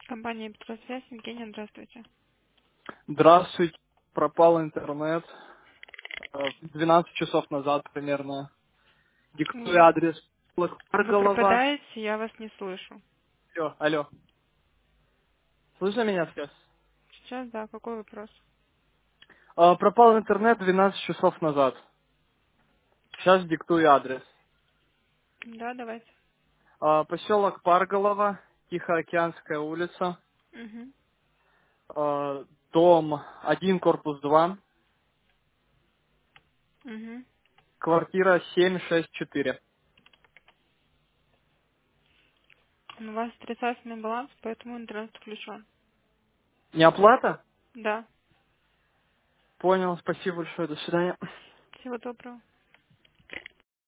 Компания «Петросвязь». Евгения, здравствуйте. Здравствуйте. Пропал интернет. 12 часов назад примерно. Диктую М, адрес. Вы Голова. пропадаете, я вас не слышу. Все, алло. Слышно меня сейчас? Сейчас, да, какой вопрос? Пропал интернет 12 часов назад. Сейчас диктую адрес. Да, давайте. Поселок Парголова, Тихоокеанская улица. Угу. Дом 1, корпус 2. Угу. Квартира 764. У вас отрицательный баланс, поэтому интернет включен. Не оплата? Да. Понял, спасибо большое, до свидания. Всего доброго.